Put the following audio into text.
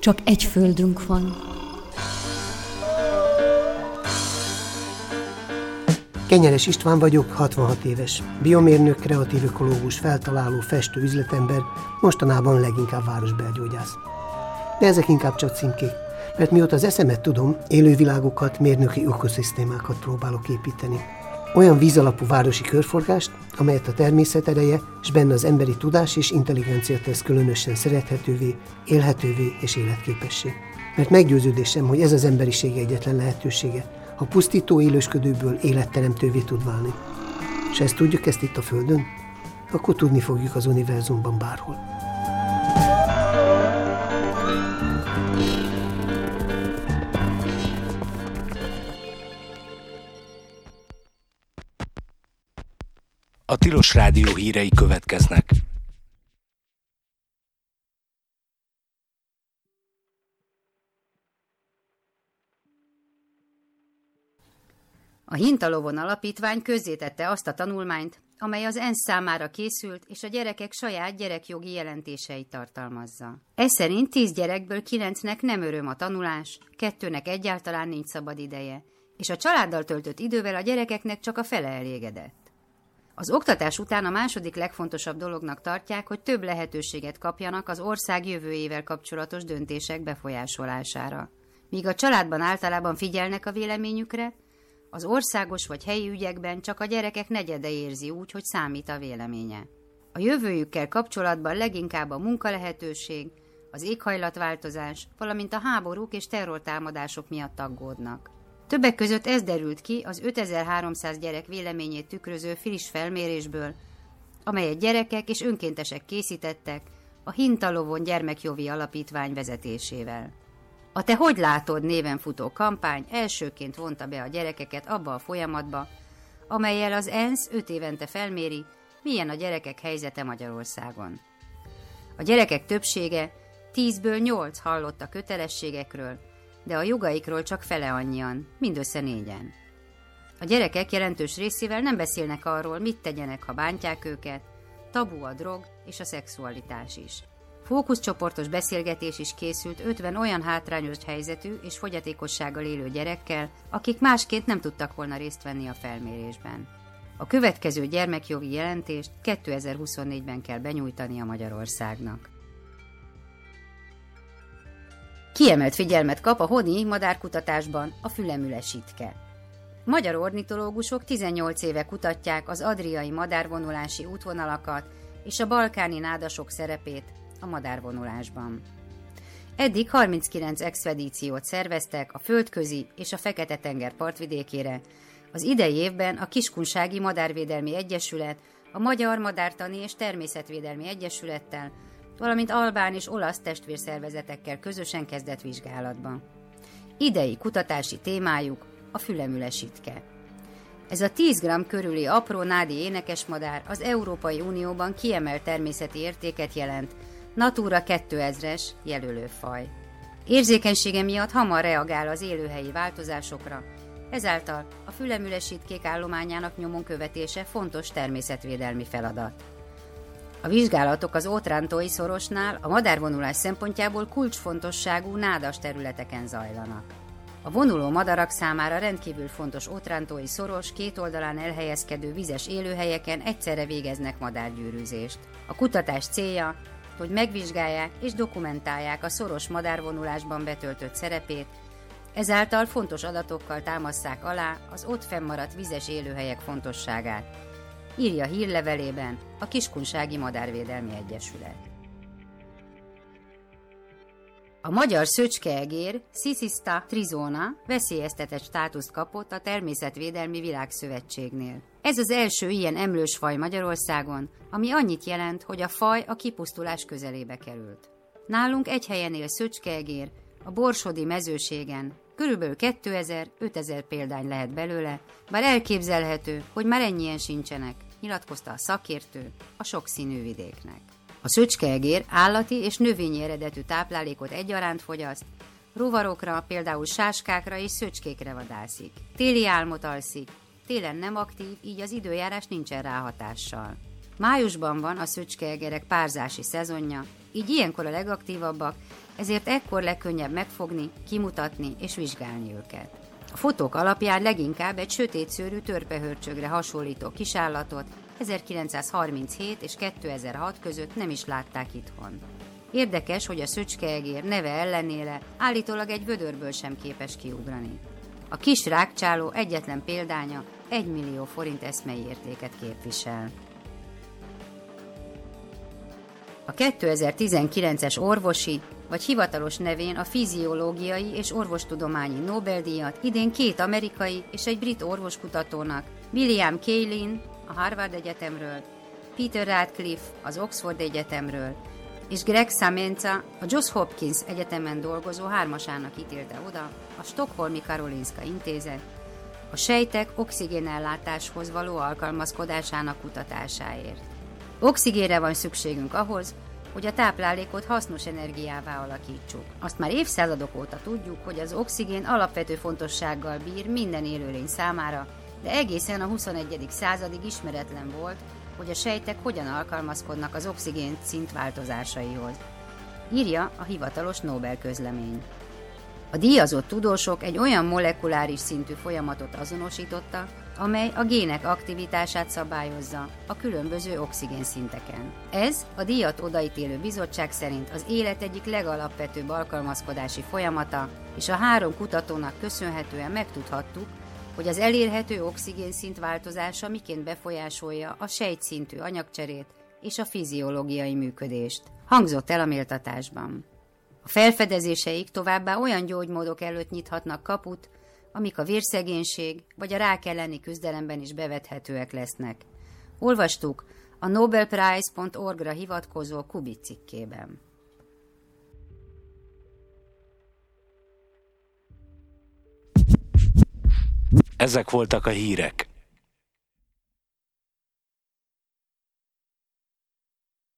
Csak egy földünk van. Kenyeres István vagyok, 66 éves. Biomérnök, kreatív ökológus, feltaláló, festő, üzletember, mostanában leginkább városbelgyógyász. De ezek inkább csak címkék, mert mióta az eszemet tudom, élővilágokat, mérnöki ökoszisztémákat próbálok építeni. Olyan vízalapú városi körforgást, amelyet a természet ereje, és benne az emberi tudás és intelligencia tesz különösen szerethetővé, élhetővé és életképessé. Mert meggyőződésem, hogy ez az emberiség egyetlen lehetősége, ha pusztító élősködőből életteremtővé tud válni. És ezt tudjuk ezt itt a Földön, akkor tudni fogjuk az univerzumban bárhol. A Tilos Rádió hírei következnek. A Hintalovon Alapítvány közzétette azt a tanulmányt, amely az ENSZ számára készült, és a gyerekek saját gyerekjogi jelentéseit tartalmazza. Ez szerint 10 gyerekből 9-nek nem öröm a tanulás, 2-nek egyáltalán nincs szabad ideje, és a családdal töltött idővel a gyerekeknek csak a fele elégedett. Az oktatás után a második legfontosabb dolognak tartják, hogy több lehetőséget kapjanak az ország jövőjével kapcsolatos döntések befolyásolására. Míg a családban általában figyelnek a véleményükre, az országos vagy helyi ügyekben csak a gyerekek negyede érzi úgy, hogy számít a véleménye. A jövőjükkel kapcsolatban leginkább a munkalehetőség, az éghajlatváltozás, valamint a háborúk és terrortámadások miatt aggódnak. Többek között ez derült ki az 5300 gyerek véleményét tükröző friss felmérésből, amelyet gyerekek és önkéntesek készítettek a Hintalovon Gyermekjogi Alapítvány vezetésével. A Te hogy látod néven futó kampány elsőként vonta be a gyerekeket abba a folyamatba, amellyel az ENSZ 5 évente felméri, milyen a gyerekek helyzete Magyarországon. A gyerekek többsége 10-ből 8 hallott a kötelességekről, de a jogaikról csak fele annyian, mindössze 4-en. A gyerekek jelentős részével nem beszélnek arról, mit tegyenek, ha bántják őket, tabu a drog és a szexualitás is. Fókuszcsoportos beszélgetés is készült 50 olyan hátrányos helyzetű és fogyatékossággal élő gyerekkel, akik másként nem tudtak volna részt venni a felmérésben. A következő gyermekjogi jelentést 2024-ben kell benyújtania Magyarországnak. Kiemelt figyelmet kap a honi madárkutatásban a fülemülesítke. Magyar ornitológusok 18 éve kutatják az adriai madárvonulási útvonalakat és a balkáni nádasok szerepét a madárvonulásban. Eddig 39 expedíciót szerveztek a Földközi és a Fekete-tenger partvidékére. Az idei évben a Kiskunsági Madárvédelmi Egyesület, a Magyar Madártani és Természetvédelmi Egyesülettel, valamint albán és olasz testvérszervezetekkel közösen kezdett vizsgálatba. Idei kutatási témájuk a fülemülesítke. Ez a 10 g körüli apró nádi énekesmadár az Európai Unióban kiemelt természeti értéket jelent, Natura 2000-es jelölőfaj. Érzékenysége miatt hamar reagál az élőhelyi változásokra, ezáltal a fülemülesítkék állományának nyomon követése fontos természetvédelmi feladat. A vizsgálatok az Ótrántói szorosnál a madárvonulás szempontjából kulcsfontosságú nádas területeken zajlanak. A vonuló madarak számára rendkívül fontos Ótrántói szoros két oldalán elhelyezkedő vizes élőhelyeken egyszerre végeznek madárgyűrűzést. A kutatás célja, hogy megvizsgálják és dokumentálják a szoros madárvonulásban betöltött szerepét, ezáltal fontos adatokkal támasszák alá az ott fennmaradt vizes élőhelyek fontosságát, írja hírlevelében a Kiskunsági Madárvédelmi Egyesület. A magyar szöcskeegér Cicista trizona veszélyeztetett státuszt kapott a Természetvédelmi Világszövetségnél. Ez az első ilyen emlős faj Magyarországon, ami annyit jelent, hogy a faj a kipusztulás közelébe került. Nálunk egy helyen él szöcskeegér, a Borsodi mezőségen, körülbelül 2000-5000 példány lehet belőle, bár elképzelhető, hogy már ennyien sincsenek, nyilatkozta a szakértő a sokszínű vidéknek. A szöcskeegér állati és növényi eredetű táplálékot egyaránt fogyaszt, rovarokra, például sáskákra és szöcskékre vadászik. Téli álmot alszik, télen nem aktív, így az időjárás nincsen rá hatással. Májusban van a szöcskeegerek párzási szezonja, így ilyenkor a legaktívabbak, ezért ekkor legkönnyebb megfogni, kimutatni és vizsgálni őket. A fotók alapján leginkább egy sötétszőrű törpehörcsögre hasonlító kisállatot 1937 és 2006 között nem is látták itthon. Érdekes, hogy a szöcskeegér neve ellenére állítólag egy vödörből sem képes kiugrani. A kis rágcsáló egyetlen példánya 1 millió forint eszmei értéket képvisel. A 2019-es orvosi, vagy hivatalos nevén a fiziológiai és orvostudományi Nobel-díjat idén 2 amerikai és egy brit orvoskutatónak, William Kaelin a Harvard Egyetemről, Peter Radcliffe az Oxford Egyetemről, és Greg Samenza a Johns Hopkins Egyetemen dolgozó hármasának ítélte oda a Stockholmi Karolinska Intézet a sejtek oxigénellátáshoz való alkalmazkodásának kutatásáért. Oxigénre van szükségünk ahhoz, hogy a táplálékot hasznos energiává alakítsuk. Azt már évszázadok óta tudjuk, hogy az oxigén alapvető fontossággal bír minden élőlény számára, de egészen a 21. századig ismeretlen volt, hogy a sejtek hogyan alkalmazkodnak az oxigén szint változásaihoz. Írja a hivatalos Nobel közlemény. A díjazott tudósok egy olyan molekuláris szintű folyamatot azonosítottak, amely a gének aktivitását szabályozza a különböző oxigénszinteken. Ez a díjat odaítélő bizottság szerint az élet egyik legalapvetőbb alkalmazkodási folyamata, és a 3 kutatónak köszönhetően megtudhattuk, hogy az elérhető oxigénszint változása miként befolyásolja a sejtszintű anyagcserét és a fiziológiai működést, hangzott el a méltatásban. A felfedezéseik továbbá olyan gyógymódok előtt nyithatnak kaput, amik a vérszegénység vagy a rák elleni küzdelemben is bevethetőek lesznek. Olvastuk a nobelprize.org-ra hivatkozó Kubit cikkében. Ezek voltak a hírek.